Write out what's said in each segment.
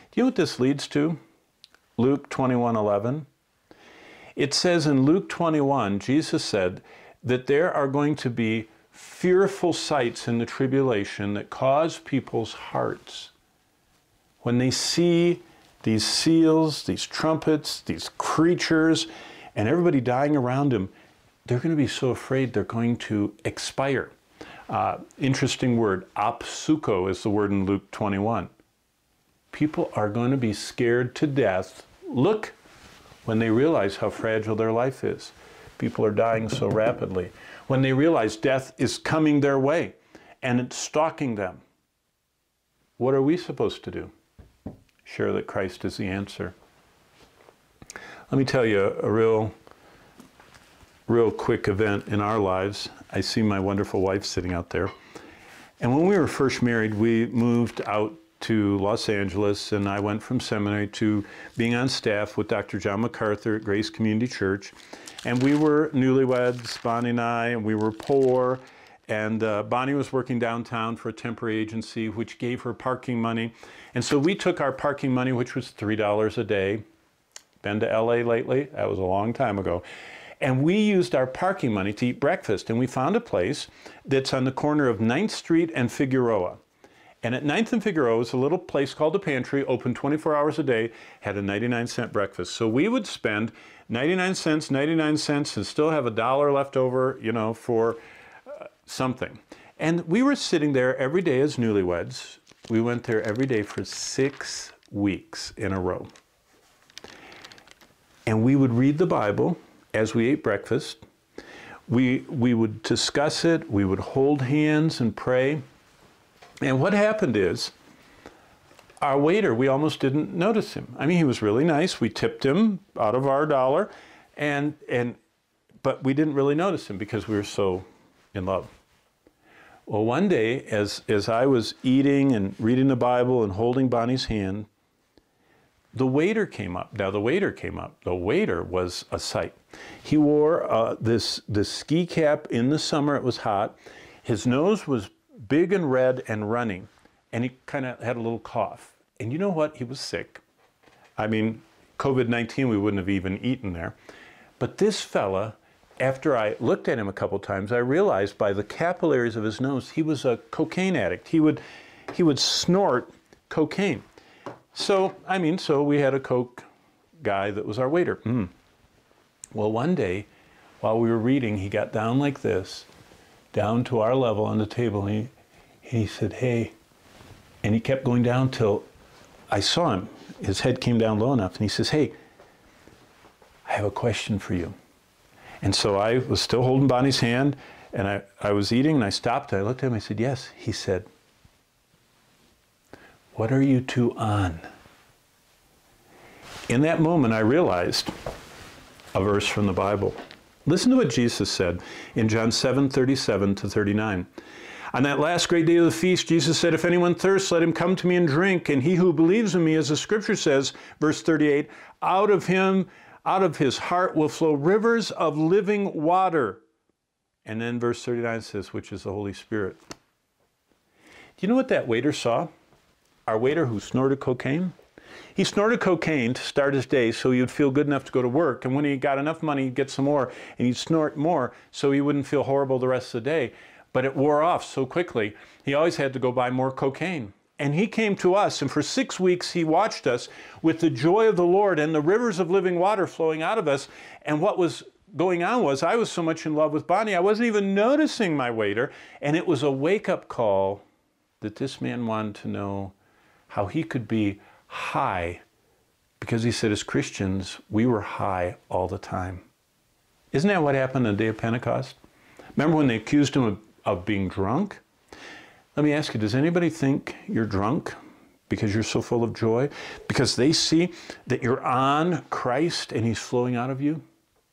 Do you know what this leads to? Luke 21:11. It says in Luke 21, Jesus said that there are going to be fearful sights in the tribulation that cause people's hearts when they see these seals, these trumpets, these creatures, and everybody dying around them. They're going to be so afraid they're going to expire. Interesting word, apsuko is the word in Luke 21. People are going to be scared to death. Look, when they realize how fragile their life is. People are dying so rapidly. When they realize death is coming their way and it's stalking them. What are we supposed to do? Share that Christ is the answer. Let me tell you a real quick event in our lives. I see my wonderful wife sitting out there. And when we were first married, we moved out to Los Angeles, and I went from seminary to being on staff with Dr. John MacArthur at Grace Community Church. And we were newlyweds, Bonnie and I, and we were poor. And Bonnie was working downtown for a temporary agency, which gave her parking money. And so we took our parking money, which was $3 a day. Been to LA lately? That was a long time ago. And we used our parking money to eat breakfast. And we found a place that's on the corner of 9th Street and Figueroa. And at 9th and Figueroa is a little place called The Pantry, open 24 hours a day, had a 99-cent breakfast. So we would spend 99 cents, and still have $1 left over, you know, for something. And we were sitting there every day as newlyweds. We went there every day for 6 weeks in a row. And we would read the Bible as we ate breakfast. We would discuss it. We would hold hands and pray. And what happened is, our waiter, we almost didn't notice him. I mean, he was really nice. We tipped him out of our dollar, but we didn't really notice him because we were so in love. Well, one day, as I was eating and reading the Bible and holding Bonnie's hand, the waiter came up. Now, the waiter came up. The waiter was a sight. He wore this ski cap in the summer. It was hot. His nose was big and red and running, and he kind of had a little cough. And you know what? He was sick. I mean, COVID-19, we wouldn't have even eaten there. But this fella, after I looked at him a couple times, I realized by the capillaries of his nose, he was a cocaine addict. He would snort cocaine. So we had a Coke guy that was our waiter. Well, one day, while we were reading, he got down like this, down to our level on the table, and he said, "Hey," and he kept going down till I saw him. His head came down low enough, and he says, "Hey, I have a question for you." And so I was still holding Bonnie's hand, and I was eating, and I stopped, and I looked at him, I said, "Yes." He said, "What are you two on?" In that moment, I realized a verse from the Bible. Listen to what Jesus said in John 7:37-39. On that last great day of the feast, Jesus said, "If anyone thirsts, let him come to me and drink. And he who believes in me, as the scripture says," verse 38, out of his heart will flow rivers of living water." And then verse 39 says, which is the Holy Spirit. Do you know what that waiter saw? Our waiter who snorted cocaine? He snorted cocaine to start his day so he would feel good enough to go to work. And when he got enough money, he'd get some more, and he'd snort more so he wouldn't feel horrible the rest of the day. But it wore off so quickly, he always had to go buy more cocaine. And he came to us, and for 6 weeks he watched us with the joy of the Lord and the rivers of living water flowing out of us. And what was going on was I was so much in love with Bonnie, I wasn't even noticing my waiter. And it was a wake-up call that this man wanted to know how he could be high, because he said as Christians, we were high all the time. Isn't that what happened on the day of Pentecost? Remember when they accused him of being drunk? Let me ask you, does anybody think you're drunk because you're so full of joy? Because they see that you're on Christ and he's flowing out of you?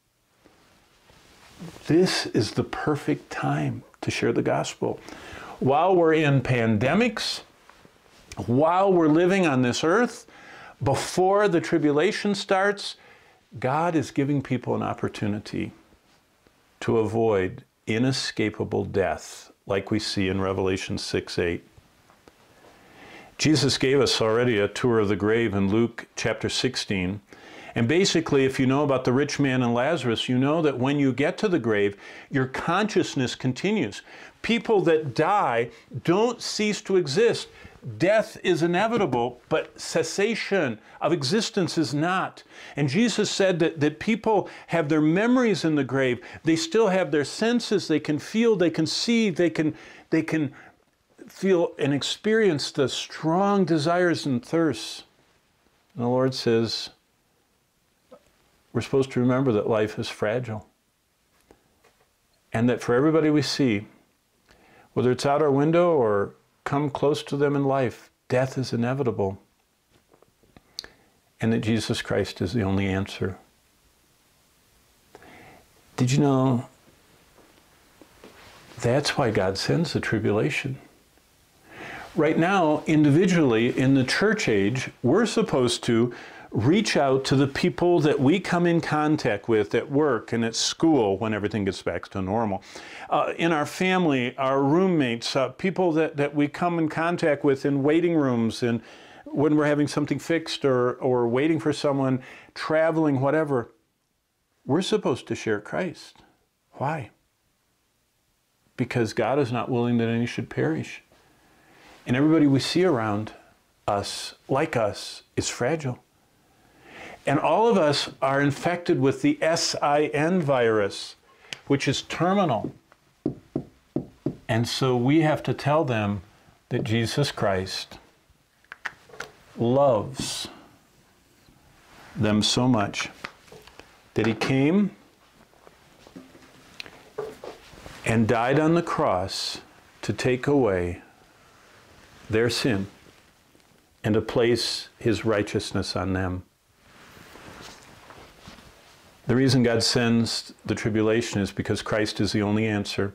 This is the perfect time to share the gospel. While we're in pandemics, while we're living on this earth, before the tribulation starts, God is giving people an opportunity to avoid inescapable death, like we see in Revelation 6:8. Jesus gave us already a tour of the grave in Luke chapter 16. And basically, if you know about the rich man and Lazarus, you know that when you get to the grave, your consciousness continues. People that die don't cease to exist. Death is inevitable, but cessation of existence is not. And Jesus said that people have their memories in the grave. They still have their senses. They can feel, they can see, they can feel and experience the strong desires and thirsts. And the Lord says, we're supposed to remember that life is fragile. And that for everybody we see, whether it's out our window or come close to them in life, death is inevitable. And that Jesus Christ is the only answer. Did you know that's why God sends the tribulation? Right now, individually, in the church age, we're supposed to reach out to the people that we come in contact with at work and at school when everything gets back to normal. In our family, our roommates, people that we come in contact with in waiting rooms and when we're having something fixed or waiting for someone, traveling, whatever. We're supposed to share Christ. Why? Because God is not willing that any should perish. And everybody we see around us, like us, is fragile. And all of us are infected with the SIN virus, which is terminal. And so we have to tell them that Jesus Christ loves them so much that he came and died on the cross to take away their sin and to place his righteousness on them. The reason God sends the tribulation is because Christ is the only answer.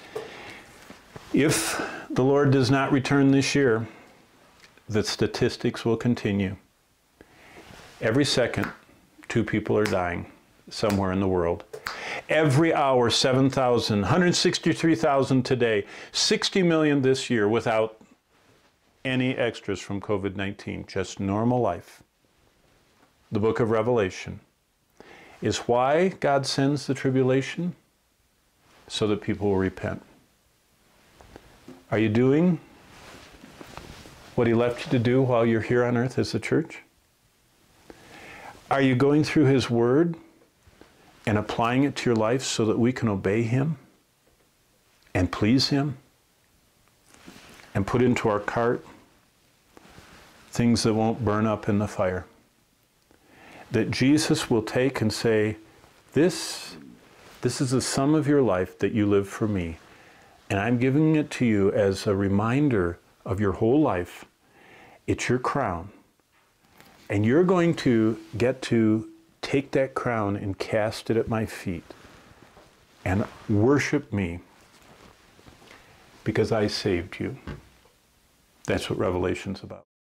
If the Lord does not return this year, the statistics will continue. Every second, 2 people are dying somewhere in the world. Every hour, 7,000, 163,000 today, 60 million this year without any extras from COVID-19, just normal life. The book of Revelation is why God sends the tribulation, so that people will repent. Are you doing what he left you to do while you're here on earth as a church? Are you going through his word and applying it to your life so that we can obey him and please him and put into our cart things that won't burn up in the fire? That Jesus will take and say, this is the sum of your life that you live for me. And I'm giving it to you as a reminder of your whole life. It's your crown. And you're going to get to take that crown and cast it at my feet and worship me because I saved you. That's what Revelation's about.